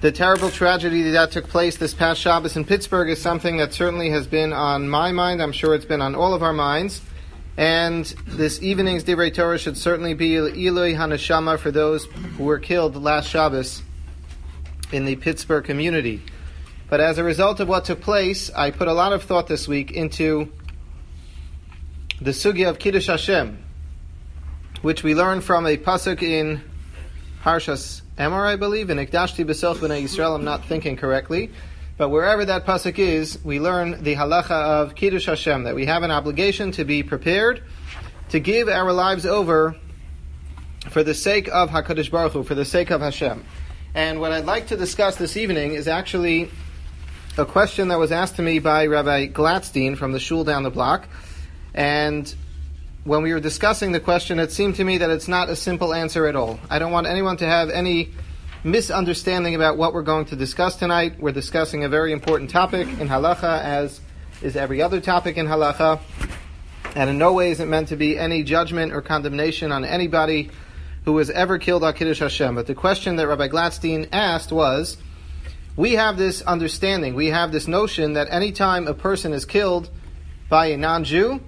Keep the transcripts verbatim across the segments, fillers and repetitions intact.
The terrible tragedy that took place this past Shabbos in Pittsburgh is something that certainly has been on my mind. I'm sure it's been on all of our minds. And this evening's Divrei Torah should certainly be Ilui Hanashama for those who were killed last Shabbos in the Pittsburgh community. But as a result of what took place, I put a lot of thought this week into the sugya of Kiddush Hashem, which we learn from a pasuk in Parshas Emor, I believe, in Ikdashti B'Soch B'nai Yisrael. I'm not thinking correctly, but wherever that pasuk is, we learn the halacha of Kiddush Hashem, that we have an obligation to be prepared to give our lives over for the sake of HaKadosh Baruch Hu, for the sake of Hashem. And what I'd like to discuss this evening is actually a question that was asked to me by Rabbi Gladstein from the shul down the block. And when we were discussing the question, it seemed to me that it's not a simple answer at all. I don't want anyone to have any misunderstanding about what we're going to discuss tonight. We're discussing a very important topic in halacha, as is every other topic in halacha. And in no way is it meant to be any judgment or condemnation on anybody who has ever killed al Kiddush Hashem. But the question that Rabbi Gladstein asked was, we have this understanding, we have this notion that any time a person is killed by a non-Jew,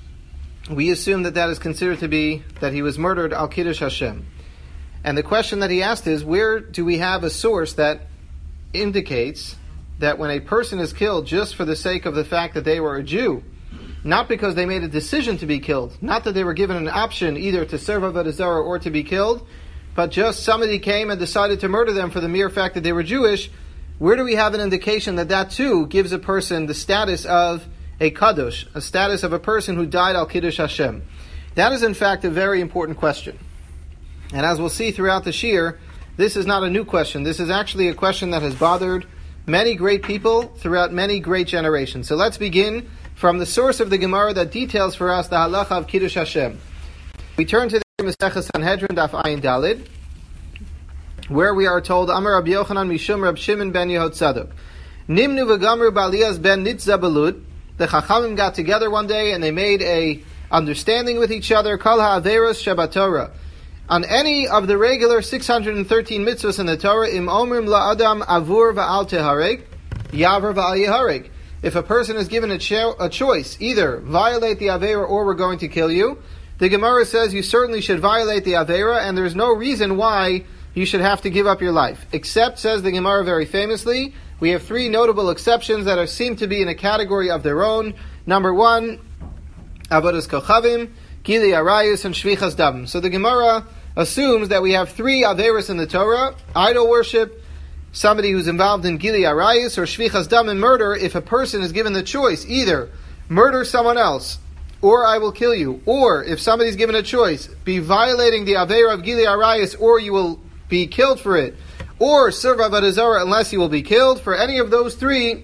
we assume that that is considered to be that he was murdered al Kiddush Hashem. And the question that he asked is, where do we have a source that indicates that when a person is killed just for the sake of the fact that they were a Jew, not because they made a decision to be killed, not that they were given an option either to serve Avodah Zarah or to be killed, but just somebody came and decided to murder them for the mere fact that they were Jewish, where do we have an indication that that too gives a person the status of a kadosh, a status of a person who died al Kiddush Hashem? That is in fact a very important question. And as we'll see throughout the shir, this is not a new question. This is actually a question that has bothered many great people throughout many great generations. So let's begin from the source of the Gemara that details for us the halacha of Kiddush Hashem. We turn to the Masechah Sanhedrin, Daf Ayin Dalid, where we are told, Amar Rabbi Yochanan Mishum Rab Shimon ben Yehotzadok, Nimnu v'gamru b'Aliyas ben Nitzah Belud. The Chachamim got together one day and they made a understanding with each other, Kol ha'averos shabatorah, on any of the regular six hundred thirteen mitzvahs in the Torah, Im omrim la'adam avur va'al tehareg, yaver va'al yehareg. If a person is given a, cho- a choice, either violate the Avera or we're going to kill you, the Gemara says you certainly should violate the Avera, and there's no reason why you should have to give up your life. Except, says the Gemara very famously, we have three notable exceptions that are, seem to be in a category of their own. Number one, Avodas Kochavim, Gili Arayus, and Shvichas Dam. So the Gemara assumes that we have three Averas in the Torah: idol worship, somebody who's involved in Gili Arayus, or Shvichas Dam, and murder. If a person is given the choice, either murder someone else, or I will kill you, or if somebody's given a choice, be violating the Avera of Gili Arayus, or you will be killed for it, or serve Avodah Zarah unless you will be killed. For any of those three,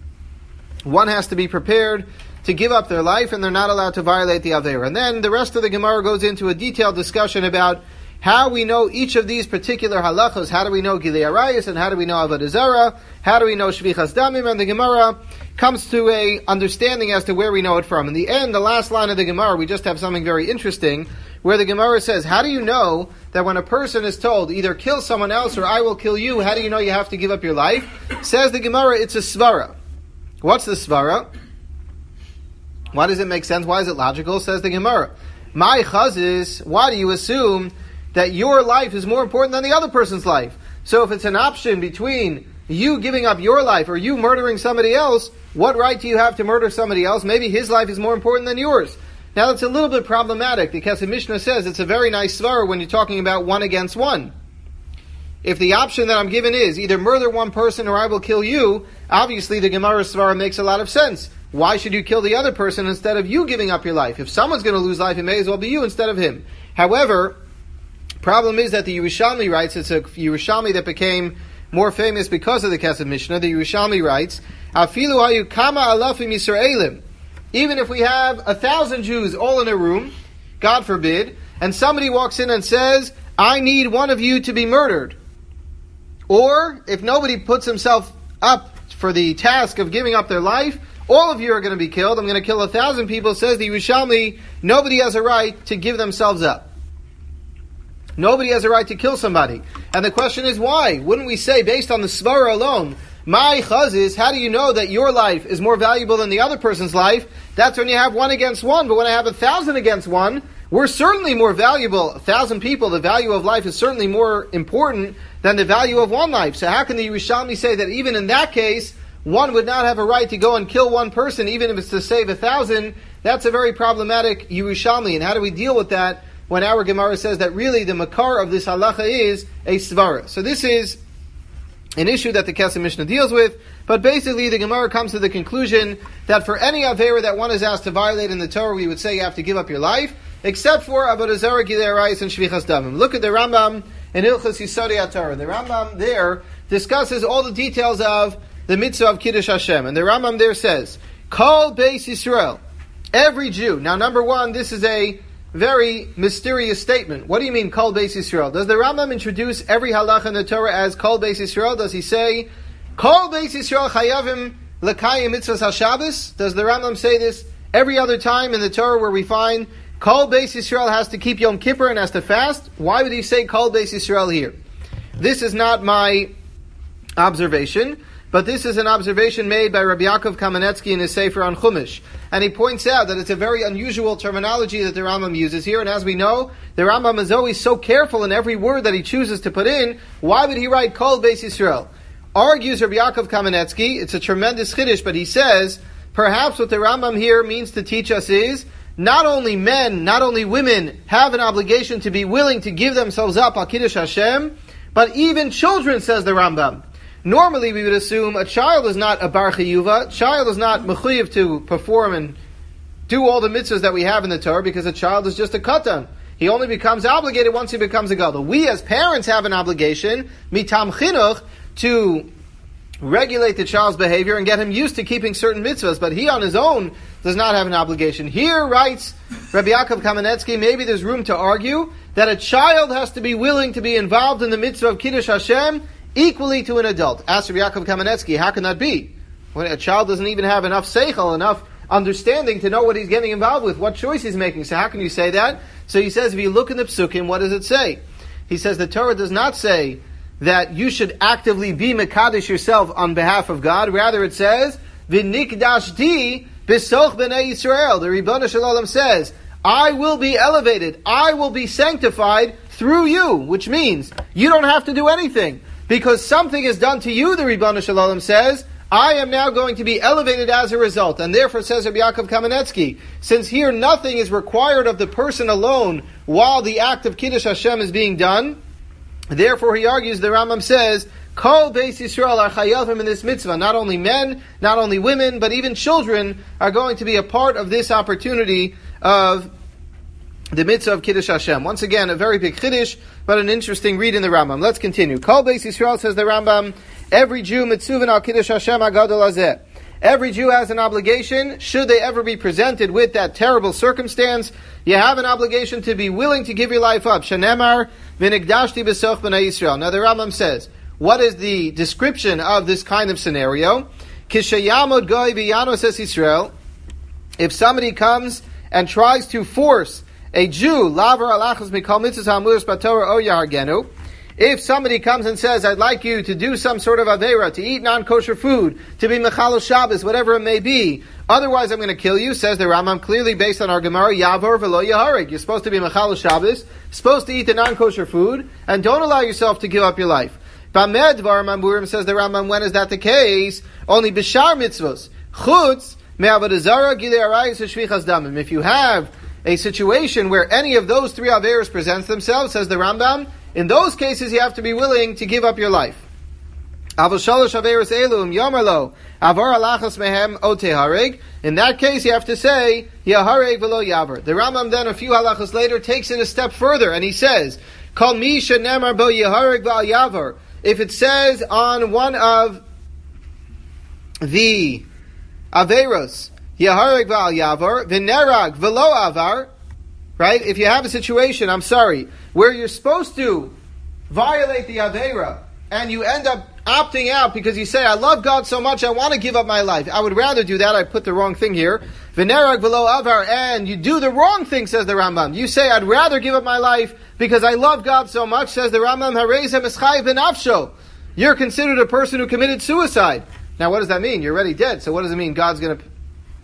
one has to be prepared to give up their life, and they're not allowed to violate the Avera. And then the rest of the Gemara goes into a detailed discussion about how we know each of these particular halachos. How do we know Gili Arayus, and how do we know Avodah Zarah? How do we know Shvichas Damim? And the Gemara comes to a understanding as to where we know it from. In the end, the last line of the Gemara, we just have something very interesting, where the Gemara says, how do you know that when a person is told, either kill someone else or I will kill you, how do you know you have to give up your life? Says the Gemara, it's a svara. What's the svara? Why does it make sense? Why is it logical? Says the Gemara, my chazis, why do you assume that your life is more important than the other person's life? So if it's an option between you giving up your life or you murdering somebody else, what right do you have to murder somebody else? Maybe his life is more important than yours. Now that's a little bit problematic, because the Mishnah says it's a very nice svara when you're talking about one against one. If the option that I'm given is either murder one person or I will kill you, obviously the Gemara svara makes a lot of sense. Why should you kill the other person instead of you giving up your life? If someone's going to lose life, it may as well be you instead of him. However, problem is that the Yerushalmi writes, it's a Yerushalmi that became more famous because of the Kesef Mishnah. The Yerushalmi writes, Afilu hayu kama alafim Yisraelim. Even if we have a thousand Jews all in a room, God forbid, and somebody walks in and says, I need one of you to be murdered. Or, if nobody puts himself up for the task of giving up their life, all of you are going to be killed. I'm going to kill a thousand people. Says the Yerushalmi, nobody has a right to give themselves up. Nobody has a right to kill somebody. And the question is why? Wouldn't we say, based on the svara alone, my chazis, how do you know that your life is more valuable than the other person's life? That's when you have one against one. But when I have a thousand against one, we're certainly more valuable. A thousand people, the value of life is certainly more important than the value of one life. So how can the Yerushalmi say that even in that case, one would not have a right to go and kill one person, even if it's to save a thousand? That's a very problematic Yerushalmi. And how do we deal with that when our Gemara says that really the makar of this halacha is a svara? So this is an issue that the Kesef Mishnah deals with, but basically the Gemara comes to the conclusion that for any avera that one is asked to violate in the Torah, we would say you have to give up your life, except for Avodah Zarah, Gilei Arayos, and Shvichas Damim. Look at the Rambam in Hilchos Yisodei HaTorah. The Rambam there discusses all the details of the mitzvah of Kiddush Hashem, and the Rambam there says, Kol Beis Yisrael, every Jew. Now, number one, this is a very mysterious statement. What do you mean, Kol Beis Yisrael? Does the Rambam introduce every halacha in the Torah as Kol Beis Yisrael? Does he say, Kol Beis Yisrael chayavim l'kayim mitzvahs ha-Shabbos? Does the Rambam say this every other time in the Torah where we find Kol Beis Yisrael has to keep Yom Kippur and has to fast? Why would he say Kol Beis Yisrael here? This is not my observation, but this is an observation made by Rabbi Yaakov Kamenetsky in his Sefer on Chumash. And he points out that it's a very unusual terminology that the Rambam uses here. And as we know, the Rambam is always so careful in every word that he chooses to put in. Why would he write Kol Beis Yisrael? Argues Rabbi Yaakov Kamenetsky, it's a tremendous chiddush, but he says, perhaps what the Rambam here means to teach us is, not only men, not only women have an obligation to be willing to give themselves up al Kiddush Hashem, but even children, says the Rambam. Normally, we would assume a child is not a bar chiyuva, child is not mechuyev to perform and do all the mitzvahs that we have in the Torah, because a child is just a katan. He only becomes obligated once he becomes a gadol. We as parents have an obligation, mitam chinuch, to regulate the child's behavior and get him used to keeping certain mitzvahs, but he on his own does not have an obligation. Here, writes Rabbi Yaakov Kamenetsky, maybe there's room to argue that a child has to be willing to be involved in the mitzvah of Kiddush Hashem equally to an adult. Ask Rabbi Yaakov Kamenetsky, how can that be? When a child doesn't even have enough seichel, enough understanding to know what he's getting involved with, what choice he's making. So how can you say that? So he says, if you look in the Psukim, what does it say? He says the Torah does not say that you should actively be mekadosh yourself on behalf of God. Rather it says, V'nikdashti b'soch b'nei Yisrael. The Ribono Shel Olam says, I will be elevated, I will be sanctified through you, which means you don't have to do anything. Because something is done to you, the Ribono Shel Olam says, I am now going to be elevated as a result. And therefore, says Rabbi Yaakov Kamenetsky, since here nothing is required of the person alone while the act of Kiddush Hashem is being done, therefore he argues, the Rambam says, Kol Beis Yisrael are chayavim in this mitzvah. Not only men, not only women, but even children are going to be a part of this opportunity of the mitzvah of Kiddush Hashem. Once again, a very big chiddush, but an interesting read in the Rambam. Let's continue. Kol Beis Yisrael, says the Rambam, every Jew mitzuven al Kiddush Hashem hagadol hazeh. Every Jew has an obligation, should they ever be presented with that terrible circumstance, you have an obligation to be willing to give your life up. Shenemar v'nigdashti b'soch b'nei Yisrael. Now the Rambam says, what is the description of this kind of scenario? Kishayamod goy b'yanos es Yisrael. If somebody comes and tries to force a Jew, laver alachas mikol mitzvahs ha'amuros b'Torah o yahargenu, if somebody comes and says, I'd like you to do some sort of aveira, to eat non-kosher food, to be mechalo Shabbos, whatever it may be, otherwise I'm going to kill you, says the Rambam, clearly based on our Gemara, Yavor v'lo yaharig. You're supposed to be mechalo Shabbos, supposed to eat the non-kosher food, and don't allow yourself to give up your life. Bamed dvar mamurim, says the Rambam, when is that the case? Only b'shar mitzvos. Chutz me'avodah zarah gilei arayos v'shvichas damim. If you have a situation where any of those three averos presents themselves, says the Rambam, in those cases you have to be willing to give up your life. In that case you have to say, Yahareg v'lo yavar. The Rambam then a few halachas later takes it a step further and he says, Kol mi shenemar bo Yahareg v'al yavar. If it says on one of the averos, Yahareg v'al yavar, v'nerag v'lo avar, right? If you have a situation, I'm sorry, where you're supposed to violate the Aveira, and you end up opting out because you say, I love God so much, I want to give up my life. I would rather do that. I put the wrong thing here. V'nerag v'lo avar, and you do the wrong thing, says the Rambam. You say, I'd rather give up my life because I love God so much, says the Rambam, hareza mischayev b'nafsho. You're considered a person who committed suicide. Now what does that mean? You're already dead. So what does it mean? God's going to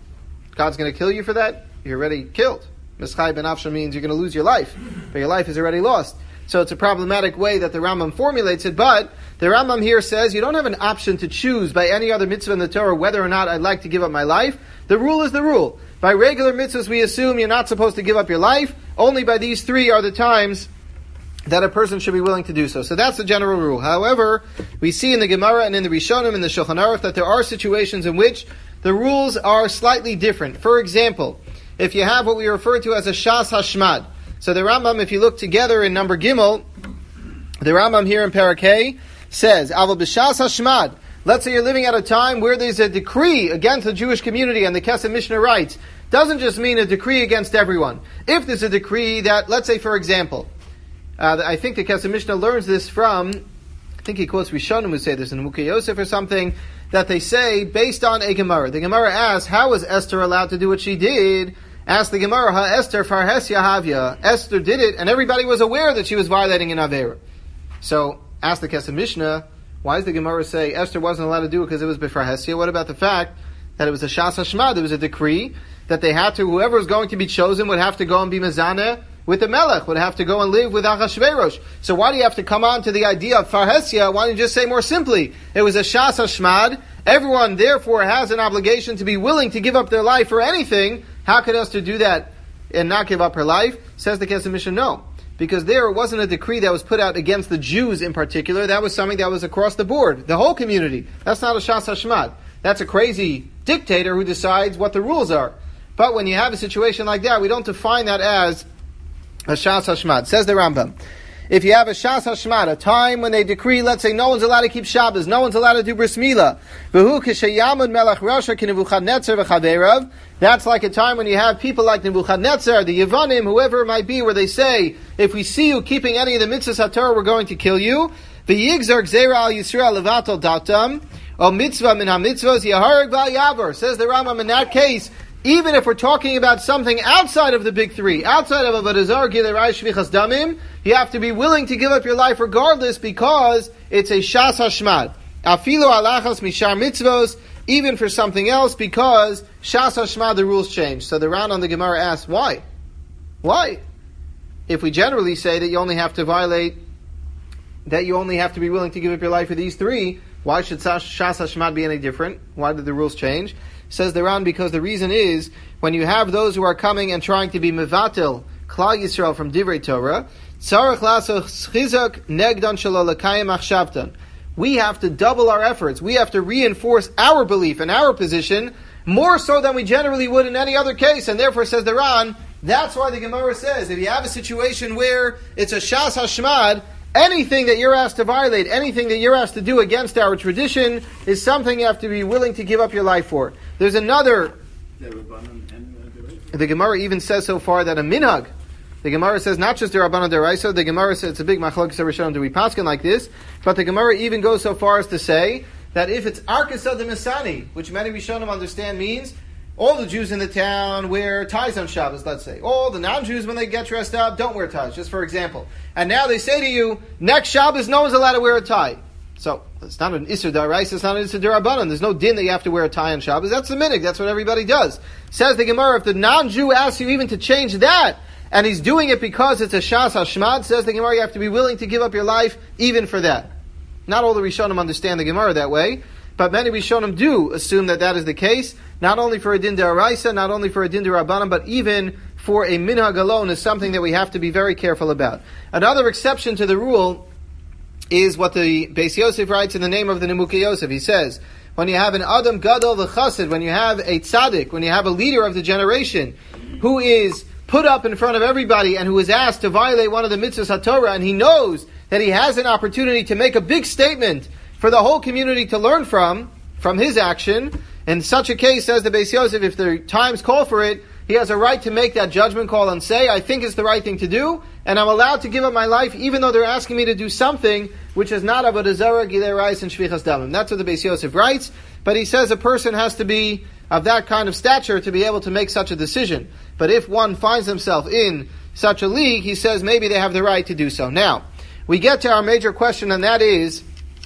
God's going to kill you for that? You're already killed. Mischayev b'nafsho means you're going to lose your life, but your life is already lost. So it's a problematic way that the Rambam formulates it, but the Rambam here says you don't have an option to choose by any other mitzvah in the Torah whether or not I'd like to give up my life. The rule is the rule. By regular mitzvahs we assume you're not supposed to give up your life. Only by these three are the times that a person should be willing to do so. So that's the general rule. However, we see in the Gemara and in the Rishonim and the Shulchan Aruch that there are situations in which the rules are slightly different. For example, if you have what we refer to as a Shas Hashmad. So the Rambam, if you look together in number Gimel, the Rambam here in Parakeh says, Aval b'shas hashmad. Let's say you're living at a time where there's a decree against the Jewish community, and the Kesef Mishnah writes, doesn't just mean a decree against everyone. If there's a decree that, let's say for example, uh, I think the Kesef Mishnah learns this from, I think he quotes Rishonim who say this in Mukhe Yosef or something, that they say based on a Gemara. The Gemara asks, how was Esther allowed to do what she did? Asked the Gemara, Ha Esther farhes yahavya. Esther did it, and everybody was aware that she was violating an Avera. So, ask the Kesef Mishnah, why does the Gemara say Esther wasn't allowed to do it because it was b'farhesya? What about the fact that it was a Shas Hashmad? There was a decree that they had to, whoever was going to be chosen would have to go and be mezaneh with the Melech, would have to go and live with Achashverosh. So why do you have to come on to the idea of farhesya? Why don't you just say more simply, it was a Shas Hashmad, everyone therefore has an obligation to be willing to give up their life for anything. How could Esther do that and not give up her life? Says the Kesef Mishnah, no. Because there it wasn't a decree that was put out against the Jews in particular. That was something that was across the board. The whole community. That's not a Shas Hashmad. That's a crazy dictator who decides what the rules are. But when you have a situation like that, we don't define that as a Shas Hashmad. Says the Rambam. If you have a Shas Hashmad, a time when they decree, let's say, no one's allowed to keep Shabbos, no one's allowed to do Bris Milah. That's like a time when you have people like Nebuchadnezzar, the Yevanim, whoever it might be, where they say, if we see you keeping any of the mitzvahs HaTorah, we're going to kill you. V'yigzar gzeira al Yisrael levatal datam, o mitzvah min ha-mitzvahs yahareg v'yavar. Says the Rambam, in that case, even if we're talking about something outside of the big three, outside of Avodah Zarah, Gilei Raish, Shvichas Damim, you have to be willing to give up your life regardless because it's a Shas Hashmad. Afilo alachas mishar mitzvos, even for something else, because Shas Hashmad, the rules change. So the round on the Gemara asks, why? Why? If we generally say that you only have to violate, that you only have to be willing to give up your life for these three, why should Shas Hashmad be any different? Why did the rules change? Says the Ran, because the reason is, when you have those who are coming and trying to be mevatel, Klal Yisrael from Divrei Torah, tzarech lasos chizak negdan shelo lekayim achshavtan. We have to double our efforts. We have to reinforce our belief and our position more so than we generally would in any other case. And therefore, says the Ran, that's why the Gemara says, if you have a situation where it's a Shas Hashmad, anything that you're asked to violate, anything that you're asked to do against our tradition is something you have to be willing to give up your life for. There's another... The Gemara even says so far that a minhag, the Gemara says not just the Rabbanan Deraisa, the Gemara says it's a big machlokes Rishonim, do we paskin like this, but the Gemara even goes so far as to say that if it's Arkasa de Misani, which many Rishonim understand means all the Jews in the town wear ties on Shabbos, let's say. All the non-Jews, when they get dressed up, don't wear ties, just for example. And now they say to you, next Shabbos, no one's allowed to wear a tie. So, it's not an Isser Daraisa, it's not an Isser Darabanan. There's no din that you have to wear a tie on Shabbos. That's the minhag, that's what everybody does. Says the Gemara, if the non-Jew asks you even to change that, and he's doing it because it's a Shas Hashmad, says the Gemara, you have to be willing to give up your life even for that. Not all the Rishonim understand the Gemara that way, but many Rishonim do assume that that is the case, not only for a din deraisa, not only for a din derabanan, but even for a minhag alone is something that we have to be very careful about. Another exception to the rule is what the Beis Yosef writes in the name of the Nimukei Yosef. He says, when you have an Adam Gadol v'Chassid, when you have a tzaddik, when you have a leader of the generation who is put up in front of everybody and who is asked to violate one of the mitzvahs HaTorah, and he knows that he has an opportunity to make a big statement for the whole community to learn from, from his action, in such a case, says the Beis Yosef, if the times call for it, he has a right to make that judgment call and say, I think it's the right thing to do, and I'm allowed to give up my life even though they're asking me to do something which is not Avodah Zarah, Gilei Arayos, and Shvichas Damim. That's what the Beis Yosef writes, but he says a person has to be of that kind of stature to be able to make such a decision. But if one finds himself in such a league, he says maybe they have the right to do so. Now, we get to our major question, and that is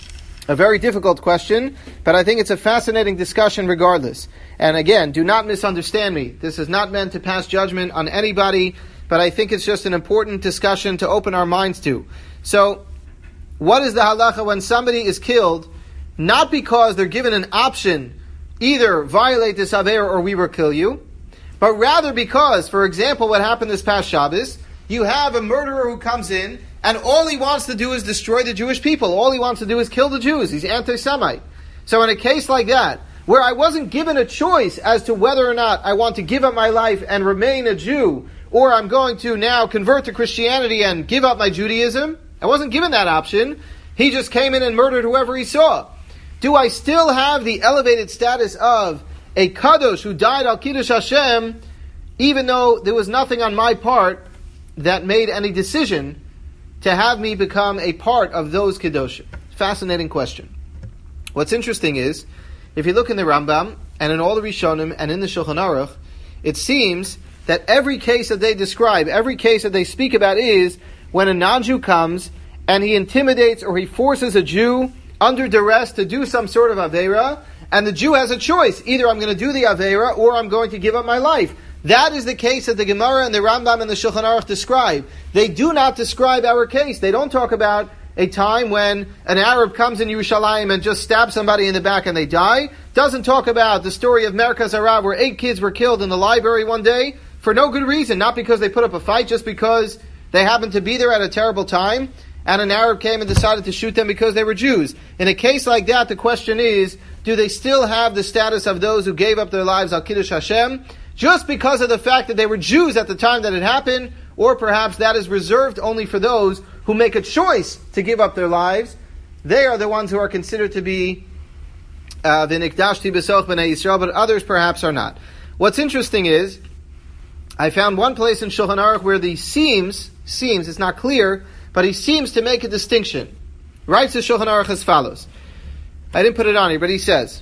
a very difficult question, but I think it's a fascinating discussion regardless. And again, do not misunderstand me. This is not meant to pass judgment on anybody, but I think it's just an important discussion to open our minds to. So, what is the halacha when somebody is killed, not because they're given an option, either violate this Aveira or we will kill you, but rather because, for example, what happened this past Shabbos, you have a murderer who comes in, and all he wants to do is destroy the Jewish people. All he wants to do is kill the Jews. He's anti-Semite. So in a case like that, where I wasn't given a choice as to whether or not I want to give up my life and remain a Jew, or I'm going to now convert to Christianity and give up my Judaism, I wasn't given that option. He just came in and murdered whoever he saw. Do I still have the elevated status of a Kadosh who died al Kiddush Hashem, even though there was nothing on my part that made any decision to have me become a part of those Kedoshim? Fascinating question. What's interesting is, if you look in the Rambam, and in all the Rishonim, and in the Shulchan Aruch, it seems that every case that they describe, every case that they speak about is when a non-Jew comes, and he intimidates or he forces a Jew under duress to do some sort of Aveira, and the Jew has a choice. Either I'm going to do the Aveira, or I'm going to give up my life. That is the case that the Gemara and the Rambam and the Shulchan Aruch describe. They do not describe our case. They don't talk about a time when an Arab comes in Yerushalayim and just stabs somebody in the back and they die. Doesn't talk about the story of Merkaz Arab where eight kids were killed in the library one day for no good reason. Not because they put up a fight, just because they happened to be there at a terrible time and an Arab came and decided to shoot them because they were Jews. In a case like that, the question is, do they still have the status of those who gave up their lives al Kiddush Hashem, just because of the fact that they were Jews at the time that it happened, or perhaps that is reserved only for those who make a choice to give up their lives? They are the ones who are considered to be v'nikdashti b'soch b'nei Yisrael, but others perhaps are not. What's interesting is, I found one place in Shulchan Aruch where the seems, seems, it's not clear, but he seems to make a distinction. Writes the Shulchan Aruch as follows. I didn't put it on here, but he says,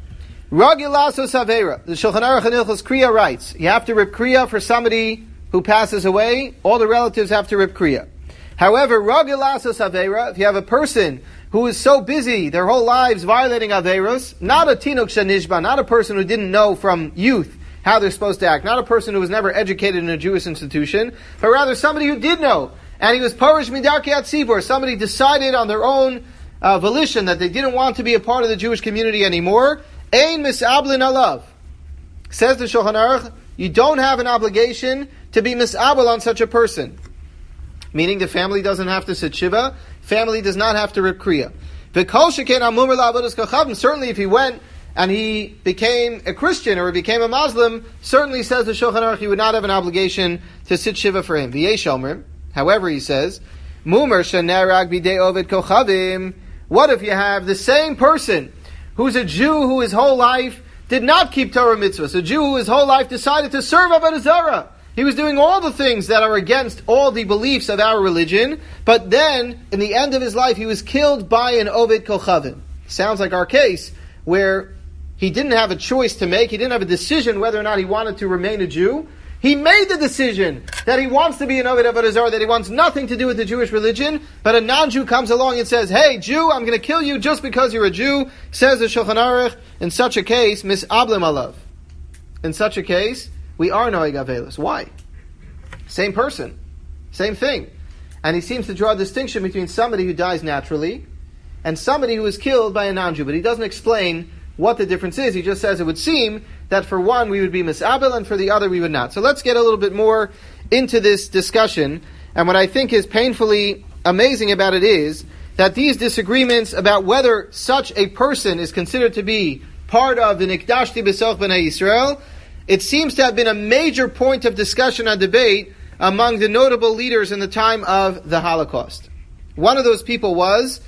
Ragil Lasos Aveira. The Shulchan Aruch in Hilchos Kriya writes, you have to rip Kriya for somebody who passes away. All the relatives have to rip Kriya. However, Ragil Lasos Aveira, if you have a person who is so busy their whole lives violating Aveiros, not a Tinuk Shanishba, not a person who didn't know from youth how they're supposed to act, not a person who was never educated in a Jewish institution, but rather somebody who did know, and he was Parish Midarki Atzibur, somebody decided on their own uh, volition that they didn't want to be a part of the Jewish community anymore. Ein misablin alav. Says the Shulchan Aruch, you don't have an obligation to be misabel on such a person. Meaning the family doesn't have to sit shiva, family does not have to rip kriya. V'kol sheken amumar la'avodas kochavim. Certainly if he went and he became a Christian or he became a Muslim, certainly says the Shulchan Aruch, he would not have an obligation to sit shiva for him. V'yesh omer. However, he says, mumar shenarag bidei ovid kochavim. What if you have the same person who's a Jew who his whole life did not keep Torah mitzvahs, a Jew who his whole life decided to serve Avodah Zarah. He was doing all the things that are against all the beliefs of our religion, but then, in the end of his life, he was killed by an Ovid Kochavim. Sounds like our case, where he didn't have a choice to make, he didn't have a decision whether or not he wanted to remain a Jew. He made the decision that he wants to be an Ovid Avodah Zarah, that he wants nothing to do with the Jewish religion, but a non-Jew comes along and says, hey, Jew, I'm going to kill you just because you're a Jew, says the Shulchan Aruch. In such a case, misablim alav. In such a case, we are noig avelos. Why? Same person. Same thing. And he seems to draw a distinction between somebody who dies naturally and somebody who is killed by a non-Jew. But he doesn't explain what the difference is. He just says it would seem that for one we would be misabel and for the other we would not. So let's get a little bit more into this discussion. And what I think is painfully amazing about it is that these disagreements about whether such a person is considered to be part of the Nikdashti B'soch B'nai Yisrael, it seems to have been a major point of discussion and debate among the notable leaders in the time of the Holocaust. One of those people was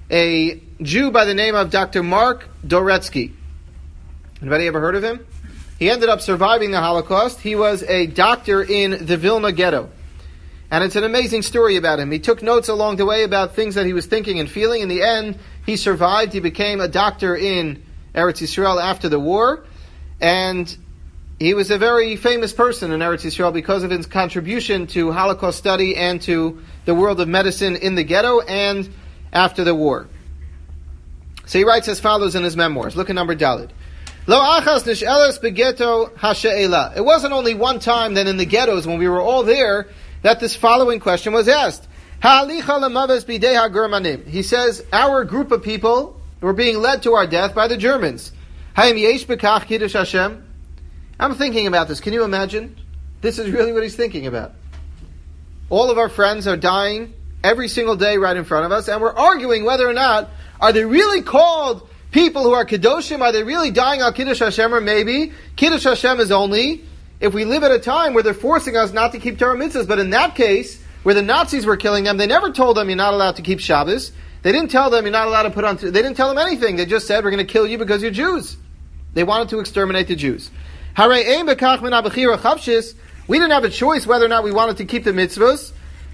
a Jew by the name of Doctor Mark Doretsky. Anybody ever heard of him? He ended up surviving the Holocaust. He was a doctor in the Vilna ghetto. And it's an amazing story about him. He took notes along the way about things that he was thinking and feeling. In the end, he survived. He became a doctor in Eretz Yisrael after the war. And he was a very famous person in Eretz Yisrael because of his contribution to Holocaust study and to the world of medicine in the ghetto and after the war. So he writes as follows in his memoirs. Look at number Daled. Lo achas nish'elas begeto hasha'ela. It wasn't only one time that in the ghettos, when we were all there, that this following question was asked. Ha'alicha lemaves bidei ha'germanim. He says, our group of people were being led to our death by the Germans. Ha'im yesh bekach kiddush Hashem. I'm thinking about this. Can you imagine? This is really what he's thinking about. All of our friends are dying every single day right in front of us, and we're arguing whether or not, are they really called people who are Kedoshim? Are they really dying on Kiddush Hashem? Or maybe Kiddush Hashem is only if we live at a time where they're forcing us not to keep Torah mitzvahs. But in that case, where the Nazis were killing them, they never told them you're not allowed to keep Shabbos. They didn't tell them you're not allowed to put on... They didn't tell them anything. They just said, we're going to kill you because you're Jews. They wanted to exterminate the Jews. We didn't have a choice whether or not we wanted to keep the mitzvahs.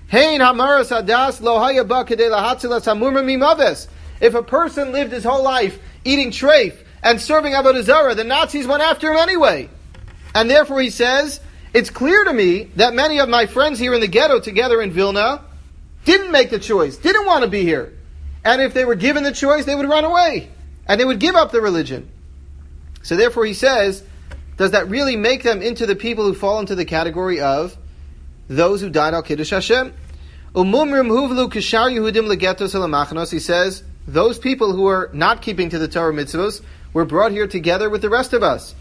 If a person lived his whole life eating treif and serving Avodah Zarah, the Nazis went after him anyway. And therefore he says, it's clear to me that many of my friends here in the ghetto together in Vilna didn't make the choice, didn't want to be here. And if they were given the choice, they would run away. And they would give up the religion. So therefore he says, does that really make them into the people who fall into the category of those who died al Kiddush Hashem? He says, those people who are not keeping to the Torah mitzvahs were brought here together with the rest of us.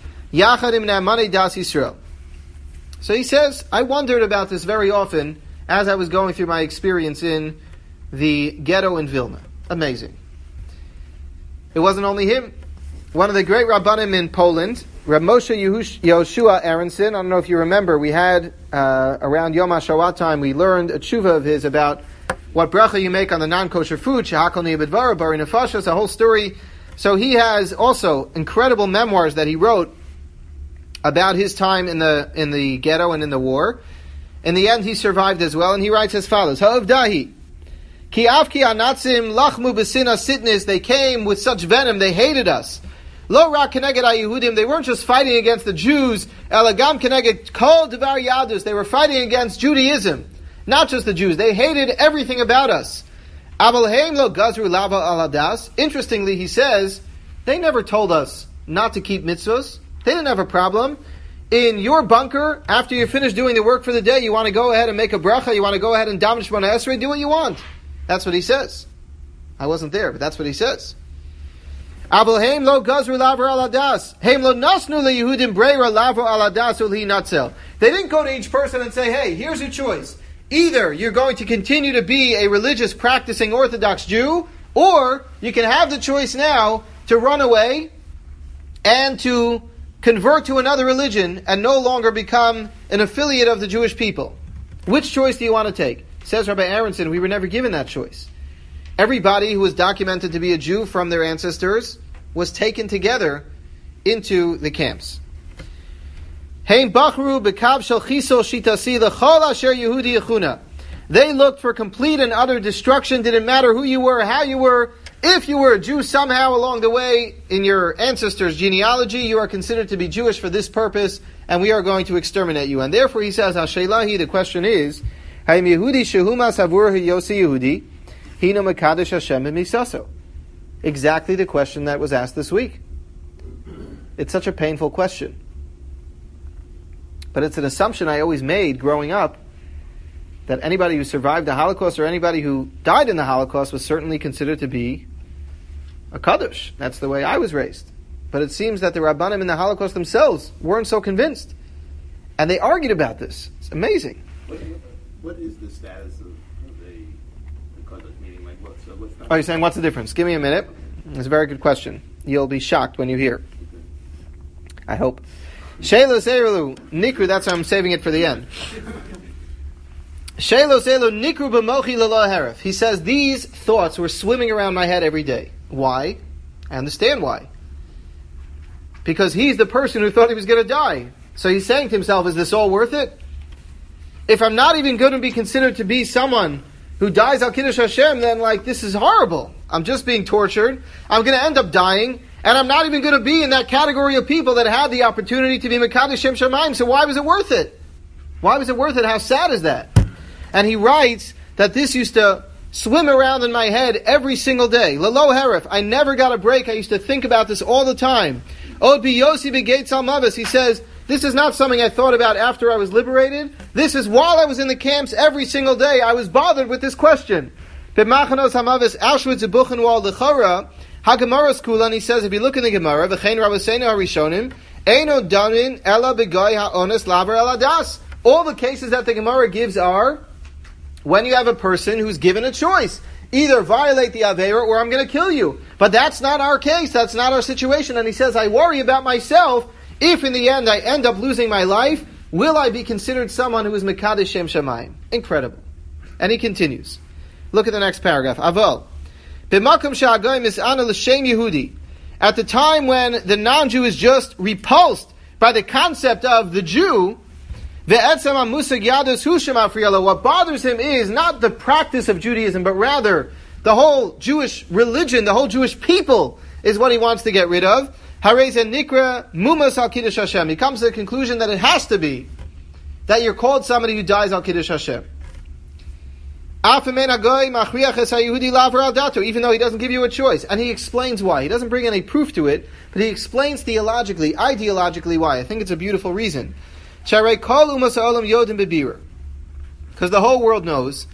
So he says, I wondered about this very often as I was going through my experience in the ghetto in Vilna. Amazing. It wasn't only him. One of the great Rabbanim in Poland, Reb Moshe Yoshua Aronson, I don't know if you remember, we had, uh, around Yom HaShoah time, we learned a tshuva of his about what bracha you make on the non-kosher food, shehakol niyeh bari nefashos, a whole story. So he has also incredible memoirs that he wrote about his time in the in the ghetto and in the war. In the end, he survived as well, and he writes as follows: Ha'avdahi, ki avki anatzim lachmu b'sina sitnis. They came with such venom, they hated us. Lo rak keneged haYehudim. They weren't just fighting against the Jews. Elagam keneged kol devar yadus. They were fighting against Judaism. Not just the Jews. They hated everything about us. Avalheim lo gazru lava aladas. Interestingly, he says, they never told us not to keep mitzvahs. They didn't have a problem. In your bunker, after you finish doing the work for the day, you want to go ahead and make a bracha, you want to go ahead and daven Shemona Esrei, do what you want. That's what he says. I wasn't there, but that's what he says. Avalheim lo gazru lava aladas. Heim lo nasnu le Yehudim breira lava aladas uli natzel. They didn't go to each person and say, hey, here's your choice. Either you're going to continue to be a religious, practicing Orthodox Jew, or you can have the choice now to run away and to convert to another religion and no longer become an affiliate of the Jewish people. Which choice do you want to take? Says Rabbi Aronson, we were never given that choice. Everybody who was documented to be a Jew from their ancestors was taken together into the camps. They looked for complete and utter destruction. Didn't matter who you were, how you were. If you were a Jew somehow along the way in your ancestors' genealogy, you are considered to be Jewish for this purpose, and we are going to exterminate you. And therefore he says, Hasheilahi, the question is, Haim Yehudi shehuma savur yosi Yehudi, hina mekadesh Hashem misaso. Exactly the question that was asked this week. It's such a painful question. But it's an assumption I always made growing up that anybody who survived the Holocaust or anybody who died in the Holocaust was certainly considered to be a Kaddish. That's the way I was raised. But it seems that the Rabbanim in the Holocaust themselves weren't so convinced. And they argued about this. It's amazing. What, what is the status of, of a, a Kaddish meaning? Like what, so what's the... Are you saying what's the difference? Give me a minute. It's a very good question. You'll be shocked when you hear. I hope. Shelo Seilu Nikru, that's why I'm saving it for the end. Shelo Seilu Nikru b'mochi lelo heref. He says, these thoughts were swimming around my head every day. Why? I understand why. because he's the person who thought he was going to die. So he's saying to himself, is this all worth it? If I'm not even going to be considered to be someone who dies al Kiddush Hashem, then like, this is horrible. I'm just being tortured. I'm going to end up dying, and I'm not even going to be in that category of people that had the opportunity to be Mekadosh Shem Shamayim, so why was it worth it? Why was it worth it? How sad is that? And he writes that this used to swim around in my head every single day. Lalo Heref, I never got a break. I used to think about this all the time. Od bi Yossi b'Gates al-Mavis, he says, this is not something I thought about after I was liberated. This is while I was in the camps every single day. I was bothered with this question. B'machanos hamavis Auschwitz Buchenwald l'chara haGemara Skula. And he says, if you look in the Gemara, v'chein Rabbeinu Harishonim, eino danin ela b'goy ha'ones laver eladas. All the cases that the Gemara gives are when you have a person who's given a choice. Either violate the Aveira or I'm going to kill you. But that's not our case. That's not our situation. And he says, I worry about myself. If in the end I end up losing my life, will I be considered someone who is Mekadosh Shem Shamayim? Incredible. And he continues. Look at the next paragraph. Aval. B'makom she'agoyim is'anu l'shem Yehudi. At the time when the non-Jew is just repulsed by the concept of the Jew, ve'etzem ha'musag yadus hu shemafriya lo. What bothers him is not the practice of Judaism, but rather the whole Jewish religion, the whole Jewish people is what he wants to get rid of. Hareza nikra mumas al Kiddush Hashem. He comes to the conclusion that it has to be that you're called somebody who dies al Kiddush Hashem. Even though he doesn't give you a choice. And he explains why. He doesn't bring any proof to it, but he explains theologically, ideologically why. I think it's a beautiful reason. Because the whole world knows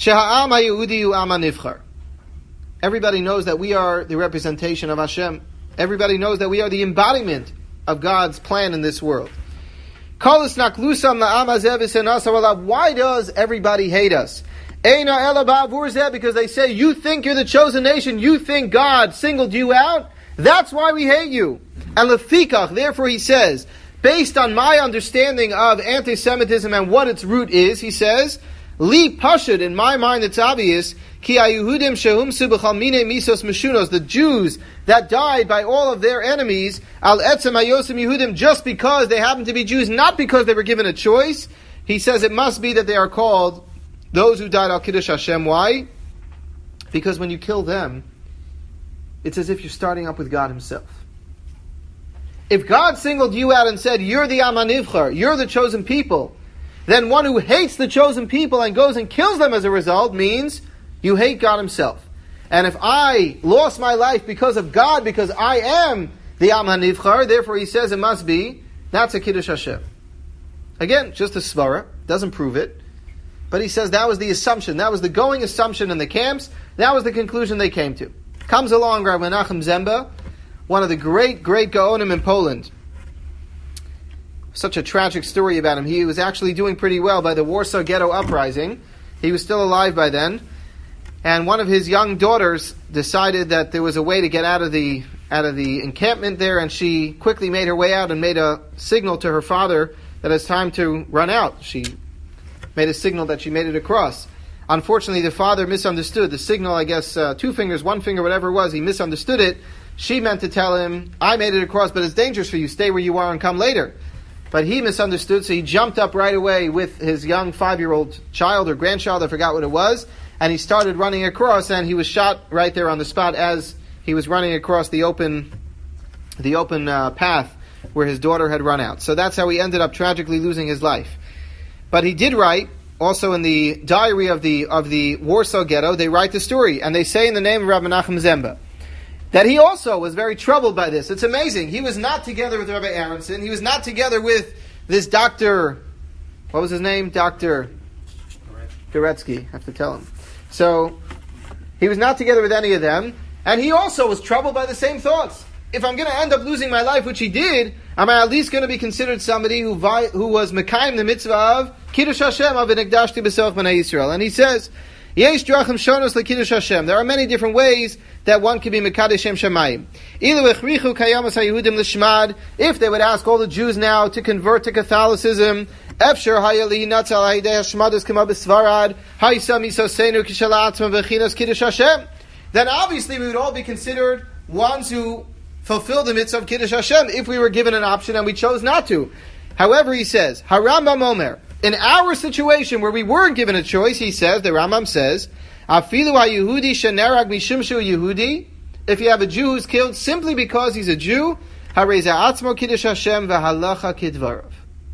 everybody knows that we are the representation of Hashem. Everybody knows that we are the embodiment of God's plan in this world. Why does everybody hate us? Because they say, you think you're the chosen nation, you think God singled you out, that's why we hate you. And lefikach, therefore he says, based on my understanding of anti-Semitism and what its root is, he says, Li pashut, in my mind it's obvious, ki ayuhudim shehumsu b'chal mine misos meshunos, the Jews that died by all of their enemies, al etzem ayosim Yehudim, just because they happen to be Jews, not because they were given a choice. He says it must be that they are called those who died al Kiddush Hashem. Why? Because when you kill them, it's as if you're starting up with God Himself. If God singled you out and said, you're the Am HaNivchar, you're the chosen people, then one who hates the chosen people and goes and kills them as a result means you hate God Himself. And if I lost my life because of God, because I am the Am HaNivchar, therefore he says it must be, that's a Kiddush Hashem. Again, just a svara, doesn't prove it. But he says that was the assumption, that was the going assumption in the camps, that was the conclusion they came to. Comes along Rabbi Menachem Zemba, one of the great, great Gaonim in Poland. Such a tragic story about him. He was actually doing pretty well by the Warsaw Ghetto Uprising. He was still alive by then. And one of his young daughters decided that there was a way to get out of the out of the encampment there, and she quickly made her way out and made a signal to her father that it's time to run out. She made a signal that she made it across. Unfortunately, the father misunderstood. The signal, I guess, uh, two fingers, one finger, whatever it was, he misunderstood it. She meant to tell him, I made it across, but it's dangerous for you. Stay where you are and come later. But he misunderstood, so he jumped up right away with his young five-year-old child or grandchild, I forgot what it was, and he started running across, and he was shot right there on the spot as he was running across the open the open uh, path where his daughter had run out. So that's how he ended up tragically losing his life. But he did write, also in the diary of the of the Warsaw Ghetto, they write the story, and they say in the name of Rabbi Menachem Zemba, that he also was very troubled by this. It's amazing. He was not together with Rabbi Aronson. He was not together with this Doctor, what was his name? Doctor Goretsky. I have to tell him. So, he was not together with any of them. And he also was troubled by the same thoughts. If I'm going to end up losing my life, which he did, am I at least going to be considered somebody who vi- who was Mekayim the mitzvah of Kiddush Hashem of V'nigdashti b'soch b'nei Yisrael. And he says, Yesh drachim shonos l'Kiddush Hashem. There are many different ways that one can be Mekadosh Shem Shamayim. Ilu echrichu kayamas haYehudim l'shmad. If they would ask all the Jews now to convert to Catholicism, Efshar hayali natzal ha'idei hashmadas kama b'svarad ha'isam isosenu kishala atzma v'chinas Kiddush Hashem. Then obviously we would all be considered ones who fulfill the mitzvah of Kiddush Hashem if we were given an option and we chose not to. However, he says, Harambam Omer, in our situation where we weren't given a choice, he says, the Rambam says, Afilu ha-Yehudi shenerag mishum shu Yehudi, if you have a Jew who's killed simply because he's a Jew, harei zeh Kiddush Hashem v'halacha kidvarav.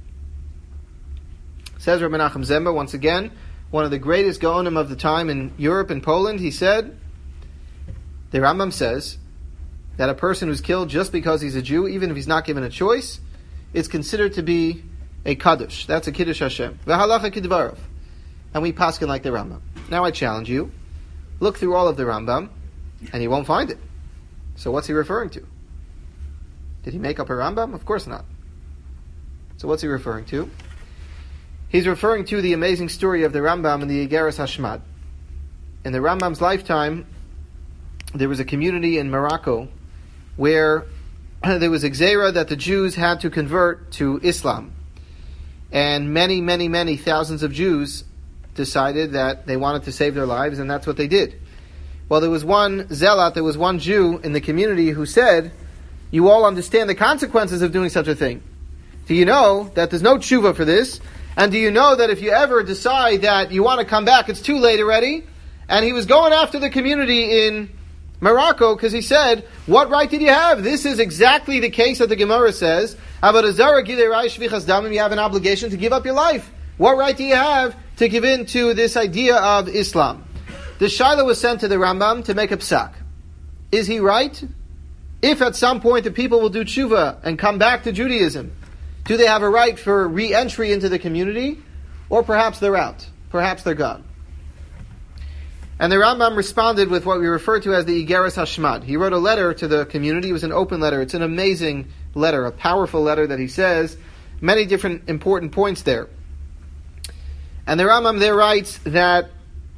Says Rabbi Menachem Zemba, once again, one of the greatest Gaonim of the time in Europe and Poland, he said, the Rambam says that a person who's killed just because he's a Jew, even if he's not given a choice, is considered to be a Kaddish. That's a Kiddush Hashem. V'halacha kidvarav. And we paskin like the Rambam. Now I challenge you, look through all of the Rambam, and you won't find it. So what's he referring to? Did he make up a Rambam? Of course not. So what's he referring to? He's referring to the amazing story of the Rambam and the Igeres Hashmad. In the Rambam's lifetime, there was a community in Morocco where there was a gzeira that the Jews had to convert to Islam. And many, many, many thousands of Jews decided that they wanted to save their lives, and that's what they did. Well, there was one zealot, there was one Jew in the community who said, you all understand the consequences of doing such a thing. Do you know that there's no tshuva for this? And do you know that if you ever decide that you want to come back, it's too late already? And he was going after the community in Morocco because he said, what right did you have? This is exactly the case that the Gemara says. You have an obligation to give up your life. What right do you have to give in to this idea of Islam? The Shaila was sent to the Rambam to make a psak. Is he right? If at some point the people will do tshuva and come back to Judaism, do they have a right for re-entry into the community? Or perhaps they're out. Perhaps they're gone. And the Rambam responded with what we refer to as the Igeres Hashmad. He wrote a letter to the community. It was an open letter. It's an amazing letter, a powerful letter that he says many different important points there. And the Rambam there writes that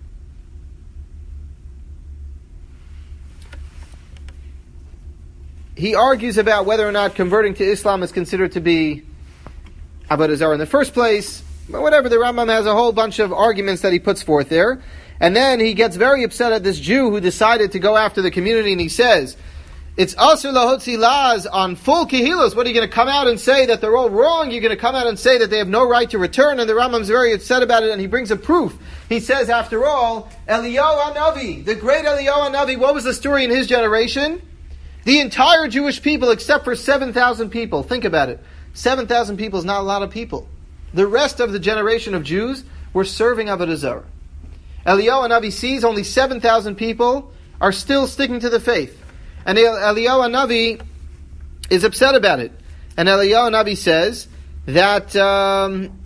he argues about whether or not converting to Islam is considered to be Avodah Zarah in the first place. But whatever, the Rambam has a whole bunch of arguments that he puts forth there. And then he gets very upset at this Jew who decided to go after the community, and he says, it's asur lahotzi laz on full kehilos. What, are you going to come out and say that they're all wrong? You're going to come out and say that they have no right to return? And the Rambam's very upset about it, and he brings a proof. He says, after all, Eliyahu HaNavi, the great Eliyahu HaNavi, what was the story in his generation? The entire Jewish people, except for seven thousand people. Think about it. seven thousand people is not a lot of people. The rest of the generation of Jews were serving Avodah Zarah. Eliyahu HaNavi sees only seven thousand people are still sticking to the faith. And Eliyahu HaNavi is upset about it. And Eliyahu HaNavi says that um,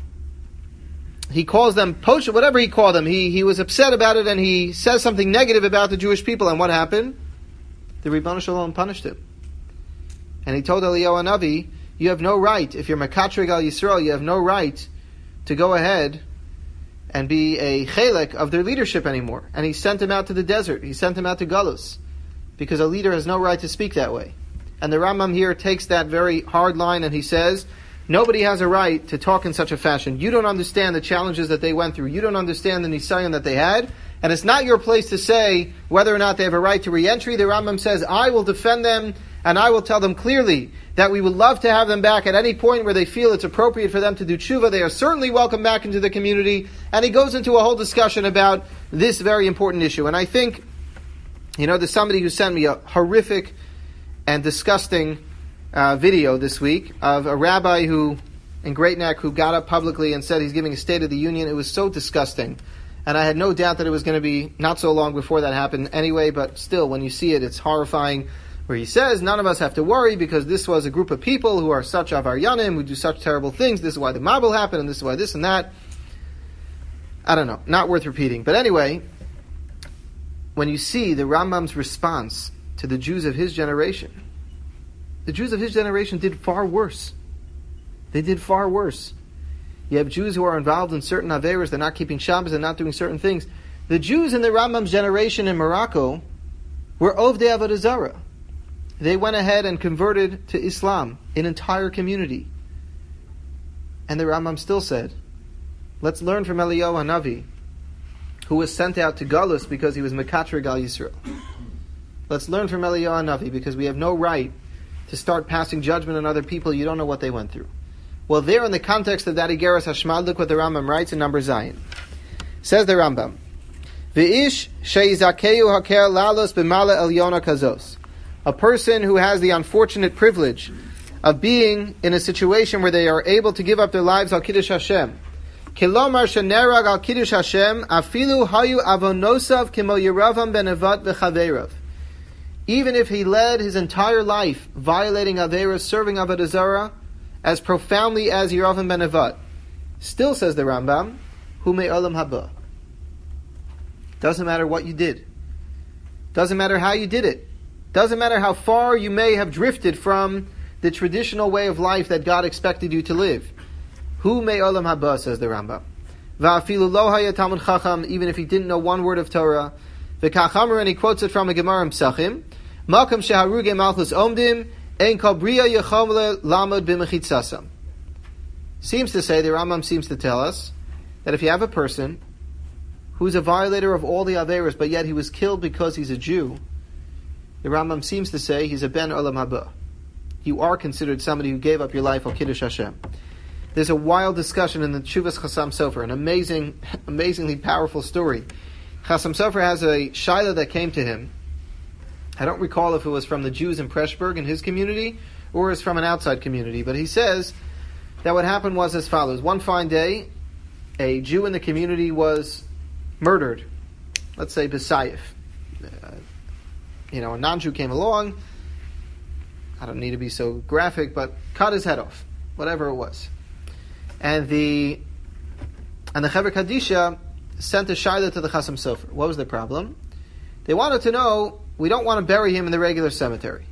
he calls them posha, whatever he called them. He, he was upset about it, and he says something negative about the Jewish people. And what happened? The Ribono Shel Olam punished him. And he told Eliyahu HaNavi, you have no right, if you're Mekatrig al Yisrael, you have no right to go ahead and be a chelek of their leadership anymore. And he sent him out to the desert. He sent him out to Galus. Because a leader has no right to speak that way. And the Rambam here takes that very hard line and he says, nobody has a right to talk in such a fashion. You don't understand the challenges that they went through. You don't understand the nisayon that they had. And it's not your place to say whether or not they have a right to re-entry. The Rambam says, I will defend them and I will tell them clearly that we would love to have them back at any point where they feel it's appropriate for them to do tshuva. They are certainly welcome back into the community. And he goes into a whole discussion about this very important issue. And I think, you know, there's somebody who sent me a horrific and disgusting uh, video this week of a rabbi who, in Great Neck, who got up publicly and said he's giving a State of the Union. It was so disgusting. And I had no doubt that it was going to be not so long before that happened anyway, but still, when you see it, it's horrifying. Where he says, none of us have to worry because this was a group of people who are such avaryanim, who do such terrible things. This is why the Mabul happened, and this is why this and that. I don't know. Not worth repeating. But anyway, when you see the Rambam's response to the Jews of his generation, the Jews of his generation did far worse. They did far worse. You have Jews who are involved in certain averas, they're not keeping Shabbos, they're not doing certain things. The Jews in the Rambam's generation in Morocco were Ovdei Avodah Zarah. They went ahead and converted to Islam, an entire community. And the Rambam still said, let's learn from Eliyahu HaNavi, who was sent out to Galus because he was Mekatrig al Yisrael. Let's learn from Eliyahu HaNavi because we have no right to start passing judgment on other people. You don't know what they went through. Well, there in the context of that Igeras Hashmad, look what the Rambam writes in number Zion. Says the Rambam, V'ish sheizakeu haker lalos b'mala elyona kazos. A person who has the unfortunate privilege of being in a situation where they are able to give up their lives al Kiddush Hashem. Kilomar shenerag al Kiddush Hashem afilu hayu avonosav kimo Yeravam ben Nevat v'chaveirav. Even if he led his entire life violating Aveira, serving Avodah Zarah, as profoundly as Yeravam ben Nevat, still, says the Rambam, Hu me'olam haba. Doesn't matter what you did. Doesn't matter how you did it. Doesn't matter how far you may have drifted from the traditional way of life that God expected you to live. Hu me'olam haba, says the Rambam. Va'afilu lo haya Talmud Chacham, even if he didn't know one word of Torah. V'kachamer, and he quotes it from a Gemara in Psachim. Malkam sheharuge malchus omdim, ein kol bria yechomle lamod b'mechitzasam. Seems to say, the Rambam seems to tell us, that if you have a person who's a violator of all the Averas, but yet he was killed because he's a Jew, the Rambam seems to say he's a ben olam haba. You are considered somebody who gave up your life al Kiddush Hashem. There's a wild discussion in the Tshuvas Chassam Sofer, an amazing, amazingly powerful story. Chassam Sofer has a shaila that came to him. I don't recall if it was from the Jews in Preshberg in his community, or is from an outside community, but he says that what happened was as follows. One fine day, a Jew in the community was murdered. Let's say B'Sayif. Uh, you know, a non-Jew came along. I don't need to be so graphic, but cut his head off. Whatever it was. And the and the Chaver Kadisha sent a shaila to the Chassam Sofer. What was the problem? They wanted to know, we don't want to bury him in the regular cemetery.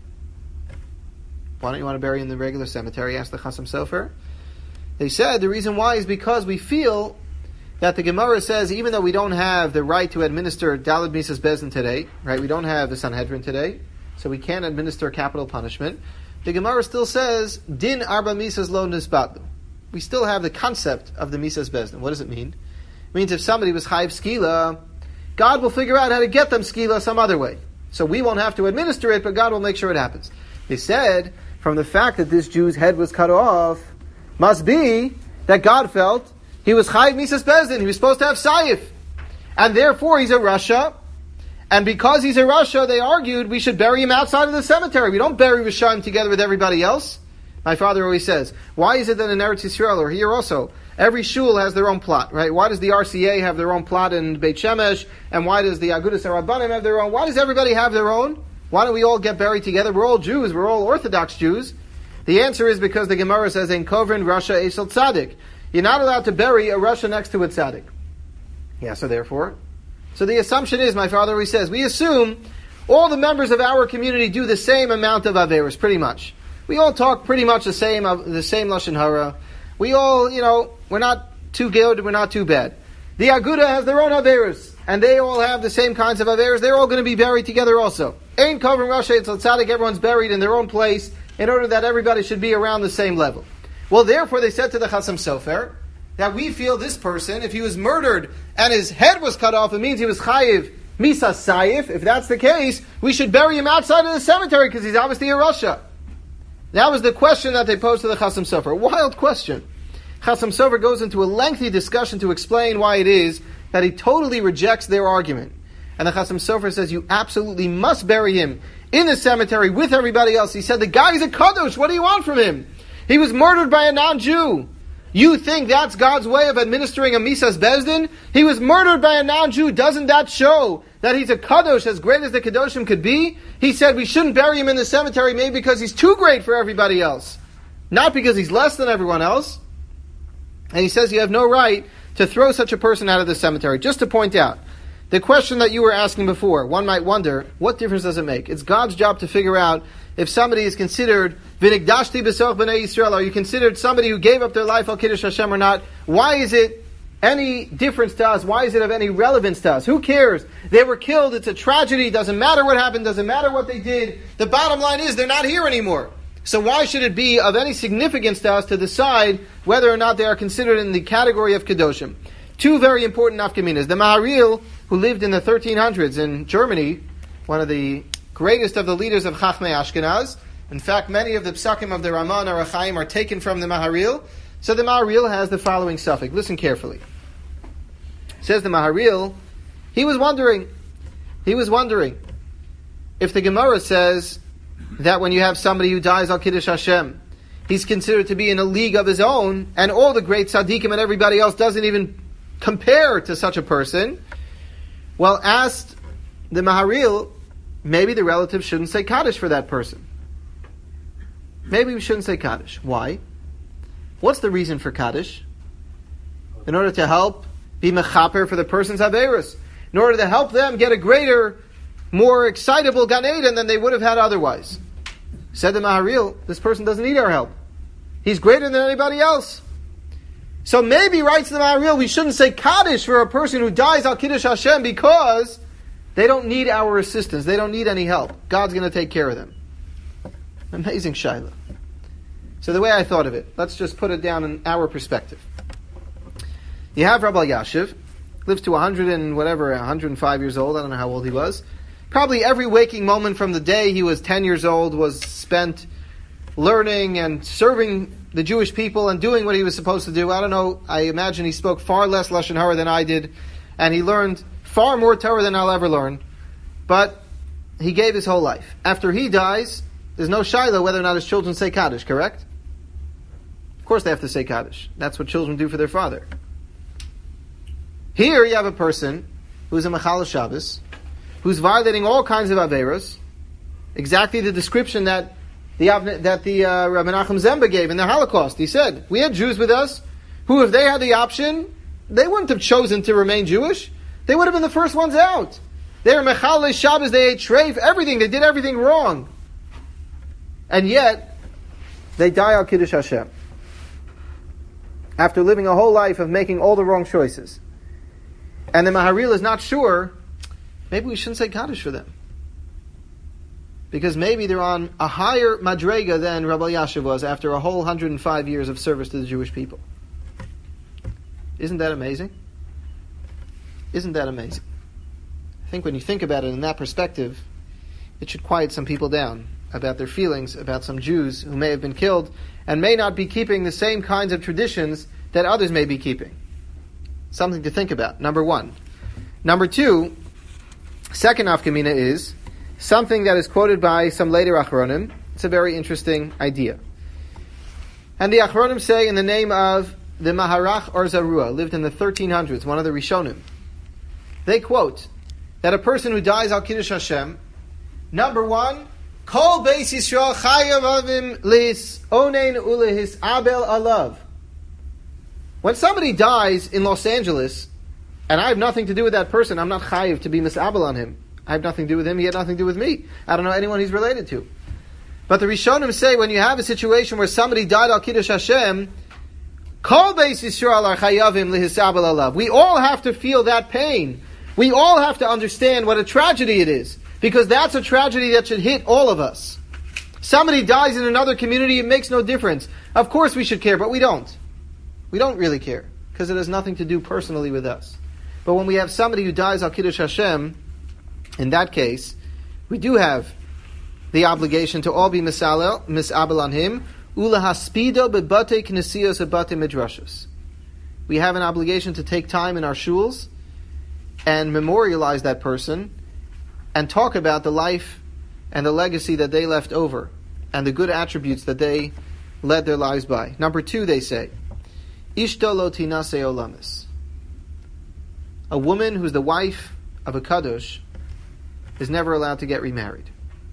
Why don't you want to bury him in the regular cemetery? Asked the Chassam Sofer. They said the reason why is because we feel that the Gemara says, even though we don't have the right to administer Daled Misas Bezdin today, right? We don't have the Sanhedrin today, so we can't administer capital punishment. The Gemara still says, Din Arba Misas Lo Nisbatlu. We still have the concept of the Misas Bezdin. What does it mean? It means if somebody was Chayiv Skila, God will figure out how to get them Skila some other way. So we won't have to administer it, but God will make sure it happens. They said, from the fact that this Jew's head was cut off, must be that God felt he was Chayiv Misas Bezdin. He was supposed to have Saif. And therefore he's a Rasha. And because he's a Rasha, they argued we should bury him outside of the cemetery. We don't bury Rishayim together with everybody else. My father always says, why is it that in Eretz Yisrael, or here also, every shul has their own plot, right? Why does the R C A have their own plot in Beit Shemesh? And why does the Agudas HaRabbanim have their own? Why does everybody have their own? Why don't we all get buried together? We're all Jews. We're all Orthodox Jews. The answer is because the Gemara says, in Kovrin Rasha Esel Tzadik. You're not allowed to bury a Rasha next to a Tzadik. Yeah, so therefore... So the assumption is, my father always says, we assume all the members of our community do the same amount of Averis, pretty much. We all talk pretty much the same the same Lashon Hara. We all, you know, we're not too good, we're not too bad. The Aguda has their own Averis, and they all have the same kinds of Averis. They're all going to be buried together also. Ein Kovrim Rasha Etzel Tzadik, everyone's buried in their own place, in order that everybody should be around the same level. Well, therefore, they said to the Chassam Sofer, that we feel this person, if he was murdered and his head was cut off, it means he was chayiv misa sayif. If that's the case, we should bury him outside of the cemetery because he's obviously a Rasha. That was the question that they posed to the Chassam Sofer. A wild question. Chassam Sofer goes into a lengthy discussion to explain why it is that he totally rejects their argument. And the Chassam Sofer says, you absolutely must bury him in the cemetery with everybody else. He said, the guy is a kadosh. What do you want from him? He was murdered by a non-Jew. You think that's God's way of administering a Misas Bezdin? He was murdered by a non-Jew. Doesn't that show that he's a Kadosh as great as the Kadoshim could be? He said we shouldn't bury him in the cemetery maybe because he's too great for everybody else. Not because he's less than everyone else. And he says you have no right to throw such a person out of the cemetery. Just to point out, the question that you were asking before, one might wonder, what difference does it make? It's God's job to figure out if somebody is considered V'nigdashti b'soch b'nei Yisrael, are you considered somebody who gave up their life al Kiddush Hashem or not? Why is it any difference to us? Why is it of any relevance to us? Who cares? They were killed. It's a tragedy. Doesn't matter what happened. Doesn't matter what they did. The bottom line is they're not here anymore. So why should it be of any significance to us to decide whether or not they are considered in the category of Kedoshim? Two very important nafkaminas. The Maharil, who lived in the thirteen hundreds in Germany, one of the greatest of the leaders of Chachmei Ashkenaz, In fact, many of the psakim of the Raman or Achaim are taken from the Maharil. So the Maharil has the following suffix. Listen carefully. Says the Maharil, he was wondering, he was wondering if the Gemara says that when you have somebody who dies al Kiddush Hashem, he's considered to be in a league of his own, and all the great tzaddikim and everybody else doesn't even compare to such a person. Well, asked the Maharil, maybe the relative shouldn't say Kaddish for that person. Maybe we shouldn't say Kaddish. Why? What's the reason for Kaddish? In order to help be mechaper for the person's Averis. In order to help them get a greater, more excitable Gan Eden than they would have had otherwise. Said the Maharil, this person doesn't need our help. He's greater than anybody else. So maybe, writes the Maharil, we shouldn't say Kaddish for a person who dies al Kiddush Hashem because they don't need our assistance. They don't need any help. God's going to take care of them. Amazing Shaila. So the way I thought of it, let's just put it down in our perspective. You have Rabbi Yashiv, lives to one hundred and whatever, one hundred five years old. I don't know how old he was. Probably every waking moment from the day he was ten years old was spent learning and serving the Jewish people and doing what he was supposed to do. I don't know, I imagine he spoke far less Lashon Hara than I did, and he learned far more Torah than I'll ever learn. But he gave his whole life. After he dies, there's no Shiloh whether or not his children say Kaddish, correct? Of course they have to say Kaddish. That's what children do for their father. Here you have a person who's a Mechal Shabbos, who's violating all kinds of Averos, exactly the description that the that the uh, Rabbi Nachum Zemba gave in the Holocaust. He said, we had Jews with us who, if they had the option, they wouldn't have chosen to remain Jewish. They would have been the first ones out. They were Mechal Shabbos, they ate treif, everything, they did everything wrong. And yet, they die al Kiddush Hashem. After living a whole life of making all the wrong choices. And the Maharil is not sure, maybe we shouldn't say Kaddish for them. Because maybe they're on a higher madrega than Rabbi Yashiv was after a whole one hundred five years of service to the Jewish people. Isn't that amazing? Isn't that amazing? I think when you think about it in that perspective, it should quiet some people down about their feelings about some Jews who may have been killed and may not be keeping the same kinds of traditions that others may be keeping. Something to think about, number one. Number two, second afkamina is something that is quoted by some later Achronim. It's a very interesting idea. And the Achronim say in the name of the Maharach Or Zarua, lived in the thirteen hundreds, one of the Rishonim. They quote that a person who dies al Kiddush Hashem, number one, Kol Beis Yisrael chayav avim lis onein ulehis abel alav. When somebody dies in Los Angeles, and I have nothing to do with that person, I'm not chayiv to be misabel on him. I have nothing to do with him, he had nothing to do with me. I don't know anyone he's related to. But the Rishonim say when you have a situation where somebody died al Kiddush Hashem, Kol Beis Yisrael are chayavim lehis abel alav. We all have to feel that pain. We all have to understand what a tragedy it is. Because that's a tragedy that should hit all of us. Somebody dies in another community, it makes no difference. Of course we should care, but we don't. We don't really care, because it has nothing to do personally with us. But when we have somebody who dies al Kiddush Hashem, in that case, we do have the obligation to all be misabel, misabel on him, ula haspido bebate knesiyos abate midrashos. We have an obligation to take time in our shuls and memorialize that person and talk about the life and the legacy that they left over and the good attributes that they led their lives by. Number two, they say, Ishto lo tinase olamis. A woman who's the wife of a kadosh is never allowed to get remarried.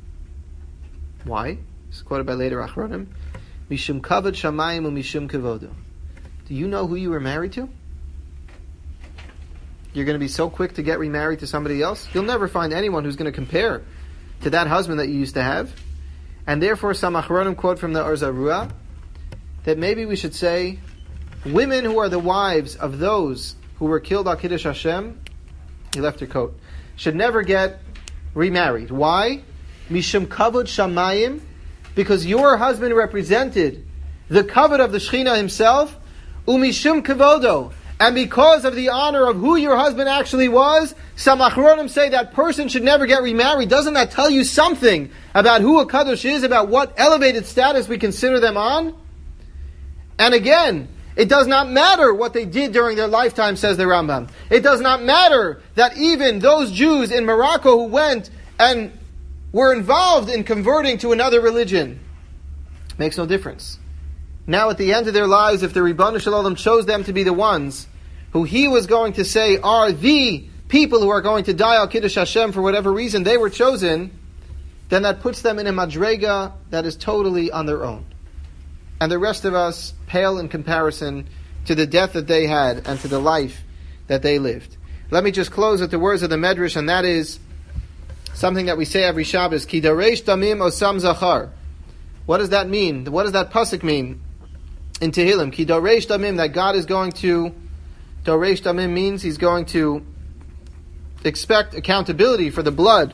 Why? It's quoted by later Achronim. Mishum kavod shamayim u mishum kavodo. Do you know who you were married to? You're going to be so quick to get remarried to somebody else? You'll never find anyone who's going to compare to that husband that you used to have. And therefore, some Achronim quote from the Or Zarua that maybe we should say, women who are the wives of those who were killed al Kiddush Hashem, he left her coat, should never get remarried. Why? Mishum kavod shamayim, because your husband represented the kavod of the Shekhinah himself, umishum kavodo, and because of the honor of who your husband actually was, some Achronim say that person should never get remarried. Doesn't that tell you something about who a Kadosh is, about what elevated status we consider them on? And again, it does not matter what they did during their lifetime, says the Rambam. It does not matter that even those Jews in Morocco who went and were involved in converting to another religion. Makes no difference. Now at the end of their lives, if the Ribbon Shalom chose them to be the ones who he was going to say are the people who are going to die al Kiddush Hashem for whatever reason they were chosen, then that puts them in a madrega that is totally on their own. And the rest of us pale in comparison to the death that they had and to the life that they lived. Let me just close with the words of the Medrash, and that is something that we say every Shabbos, Ki daresh damim osam zachar. What does that mean? What does that pasuk mean in Tehillim? Ki daresh damim, that God is going to, daresh damim means He's going to expect accountability for the blood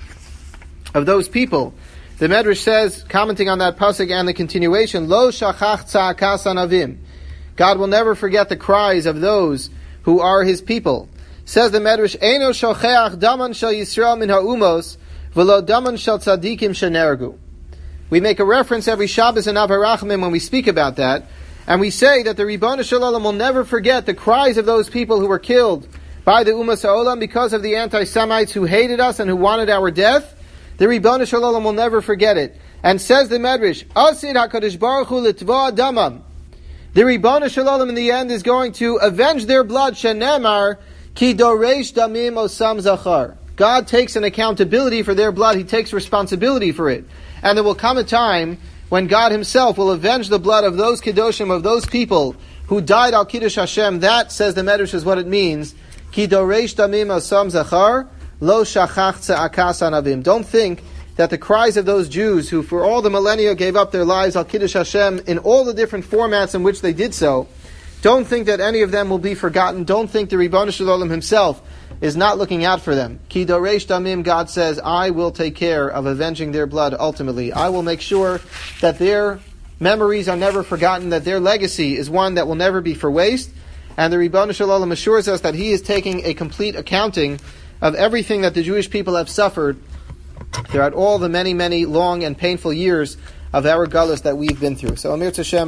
of those people. The Medrash says, commenting on that pasuk and the continuation, Lo shachach tza'akas anavim. God will never forget the cries of those who are His people. Says the Medrash, Eino shocheach daman shel Yisrael min ha'umos, v'lo daman shel tzadikim shenergu. We make a reference every Shabbos in Avarachim when we speak about that, and we say that the Ribbon Shalom will never forget the cries of those people who were killed by the Umas Ha'olam because of the anti-Semites who hated us and who wanted our death. The Ribbon Shalom will never forget it. And says the Medrash, Asid HaKadosh Baruch Hu litva damam. The Ribbon Shalom in the end is going to avenge their blood, shenemar, ki doresh damim osam zachar. God takes an accountability for their blood. He takes responsibility for it. And there will come a time when God Himself will avenge the blood of those Kedoshim, of those people who died al Kiddush Hashem. That, says the Medrash, is what it means. Ki doresh damim osam zachar. Lo shachach tza'akas anavim. Don't think that the cries of those Jews who for all the millennia gave up their lives al Kiddush Hashem in all the different formats in which they did so, don't think that any of them will be forgotten. Don't think the Ribbon Shalom Himself is not looking out for them. Ki doresh damim, God says, I will take care of avenging their blood ultimately. I will make sure that their memories are never forgotten, that their legacy is one that will never be for waste. And the Ribbon Shalom assures us that He is taking a complete accounting of everything that the Jewish people have suffered throughout all the many, many long and painful years of our galus that we've been through. So Amir Tashem.